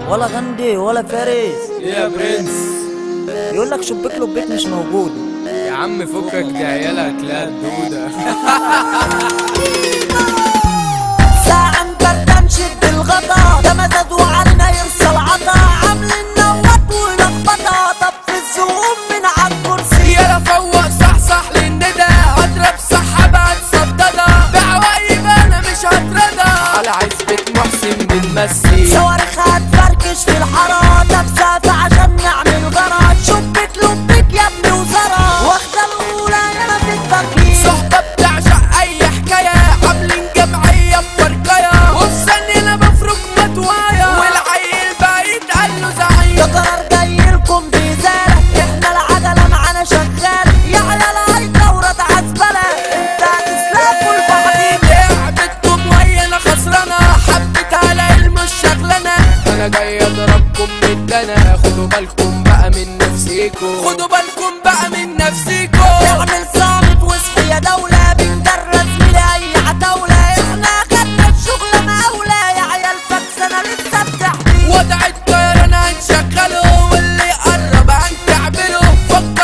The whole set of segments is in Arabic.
ولا غندي ولا فارس. ايه يا برنس؟ يقول لك شبيك له البيت مش موجود. يا عم فكك، دي عيالها هتلاقيها الدودة. ساعة مبردة نشد الغطا، ده مدد وعلينا يرسى العطا، عاملين نوات ولخبطة، طب في الزقوم من عالكرسي. يلا فوق صحصح للندى، هضرب سحابة هتصددها، بعوايب انا مش هتردى، على عزبة محسن بنمسي. صواريخ هتفركش في الحارة، بسافة عشان نعمل غرض، شبك لبك يا ابني وزرع، واخدة الأولى يانا في التقييم. صحبة بتعشق أي حكاية، عاملين جمعية بفرقاية، وفي ثانية أنا بفرك متوايا، والعيل بعيد قاله زعيم. ده قرار جايلكم بإزالة، احنا العجلة معانا شغالة، يا عيال هاي دورة عزبلة، انت هتسلكوا لبعضين. لعبتكم وهي أنا خسرانة، حبيتها لا مش شغلانة، أنا جاي أضربكم بالدنا، خدوا بالكم بقى من نفسيكوا، خدوا بالكم بقى من نفسيكوا. اعمل صامت واصحي يا دولة، بنجرس من أي عتاولة، احنا خدنا الشغلة مقاولة، يا عيال فاكسة أنا لسه بتحكي. وضع الطيران هنشغله، واللي يقرب هنكعبله،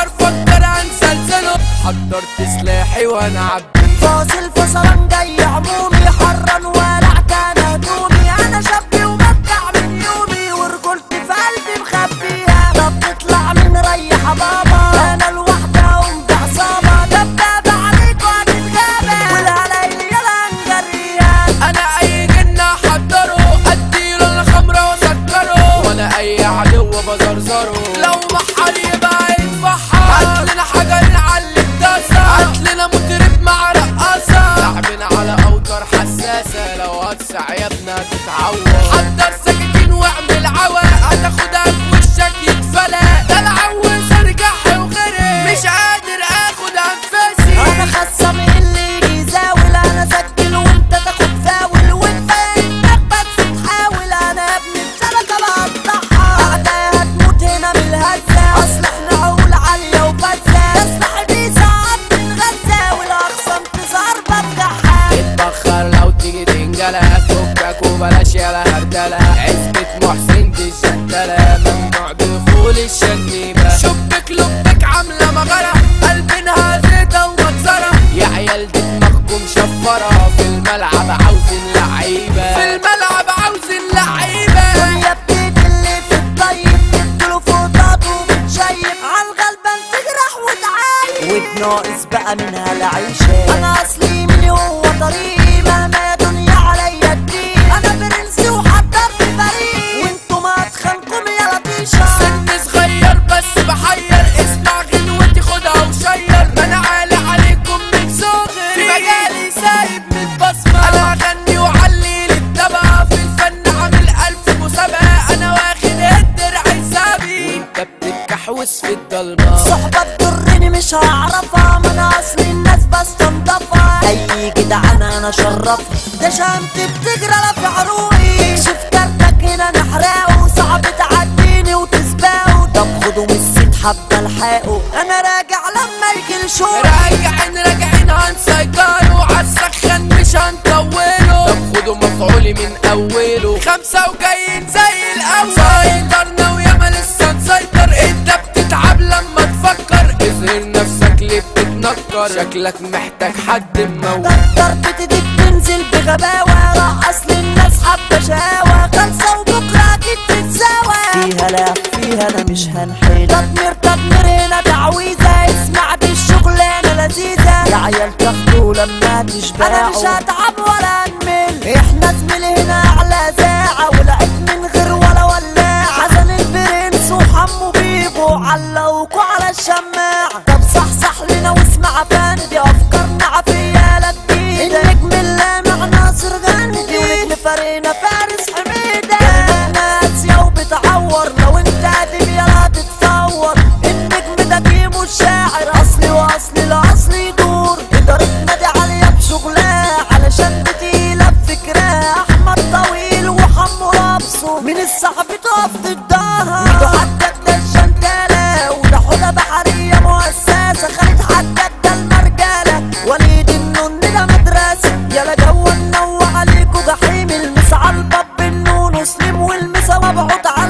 فكر هنسلسله، حضرت سلاحي وانا عبي. فاصل فصلان جاي عمومي، حران ولع كان هدومي، انا شابي ومبدع من يومي، ورجولتي في قلبي مخبيها، طب تطلع من ريحة بابا، انا لوحدي اقوم بعصابة، دبابة عليكوا هتتغابى، والهلايل يلا هنجريها. انا اي جنة احضره، اديله الخمرة واسكره، وانا اي عدو بزرزره، لو محر يبقى يتفحر، هاتلنا حجر نعلم داسة، هاتلنا مطرب مع رقاصة، لعبنا على اوتار حساسة، لو هتسع يا ابني هتتعور، حضر سكاكين واعمل عوا، هتاخدها في وشك يتفلى، ده العوز ارجع وغيري، مش قادر اخد انفاسي. انا خاصة من اللي يجي يزاول، انا سجل وانت تاخد فاول، وكفاية انك بس تحاول، انا ابني الشبكة بقطعها، اعداء هتموت هنا من الهزة، اصل احنا عقول عالية وفزة، تسلح دي ساعات من غزة، والاخصام تظهر بفتحها. اتبخر لو تيجي تنجلة، فكك وبلاش يالا هردلة، عزبة محسن دي الجدلة، ممنوع دخول الشنيبة، شبك لبك عاملة مغرة، قلبنا زيتة ومكسرة، يا عيال دي دماغكم شفرة، في الملعب عاوزين لعيبة، في الملعب عاوزين لعيبة. دنيا بتيجي اللي في الطيب، تديله فوطات وبتشيب، عالغلبان تجرح وتعايب، وبناقص بقى منها العيشة، انا اصلي مني هو طريقي، مهما يا دنيا عليا الدين، انا برنسي وحضرت فريق، وانتوا ما اتخانكم يا لطيشة. سن صغير بس بحير، اسمع غنوتي خدها وشير، ما انا عالي عليكم من صغري، في مجالي سايب من بصمة، انا اغني وعلي للتبع، في الفن عامل 1000 مسابقة، انا واخد الدرع حسابي، وانت بتتكحوس في الضلمة، صحبة تضرني مش هعرفها، ما انا اصلي الناس بستنضفها، اي جدعان انا شرفها، ده شمتي بتجرى لا في عروقي، اكشف كارتك هنا نحرقه، صعب تعديني وتسبقه، طب خدوا من السيد حبة الحقه، انا راجع لما يجي الشوق، راجعين هنسيطروا، عالسخن مش هنطوله، طب خدوا مفعولي من اوله، 5 وجايين زي الاول، سيطرنا وياما لسه نسيطر، انت بتتعب لما تفكر، اظهر نفسك ليه بتتنكر، شكلك محتاج حد مموت، ضربتي دي بتنزل بغباوة، رقص للناس حبة شقاوة، خلصة وبكرة اكيد تتساوى، فيها لا فيها انا مش هنحل، تدمير هنا تعويذة، اسمع دي الشغلانة لذيذة، يا عيال تاخدوا لما تشبعوا، انا مش هتعب ولا انمل، احنا زميلي هنا اعلى ساعة، ولعب من غير ولا ولاعة، حسن البرنس وحمو بيبو علقوكوا على الشماعة، طب صحصح لنا واسمع فندي، افكارنا عافية جديدة، نجم اللامع ناصر غندي، ونجم فرينا فارس حميدة، كلمتنا قاسية وبتعور، لو انت قديم يلا تتصور، النجم ده كيمو الشاعر، اصلي واصلي لاصلي يدور، ادارتنا دي عالية بشغلها، علشان بتقيلة بفكرها، احمد طويل وحمو لابسه، من الصعب تقف ضدها، ميدو حداد ده الجندالة، وده حوضة بحرية مؤسسة، خالد حداد ده المرجالة، وليد النون ده مدرسة، يلا جوا ننوع عليكوا جحيم، المسا عالباب النون وسليم، والمسا مبعوط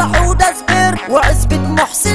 محسن